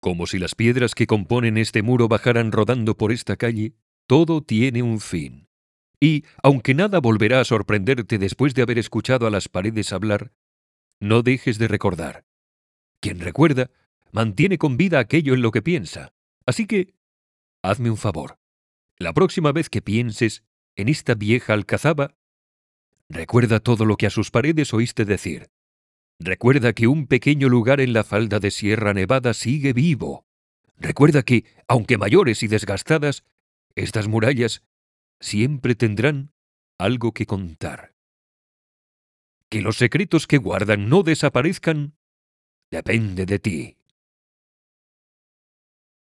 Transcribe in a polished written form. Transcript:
Como si las piedras que componen este muro bajaran rodando por esta calle, todo tiene un fin. Y, aunque nada volverá a sorprenderte después de haber escuchado a las paredes hablar, no dejes de recordar. Quien recuerda, mantiene con vida aquello en lo que piensa. Así que, hazme un favor. La próxima vez que pienses en esta vieja alcazaba, recuerda todo lo que a sus paredes oíste decir. Recuerda que un pequeño lugar en la falda de Sierra Nevada sigue vivo. Recuerda que, aunque mayores y desgastadas, estas murallas siempre tendrán algo que contar. Que los secretos que guardan no desaparezcan depende de ti.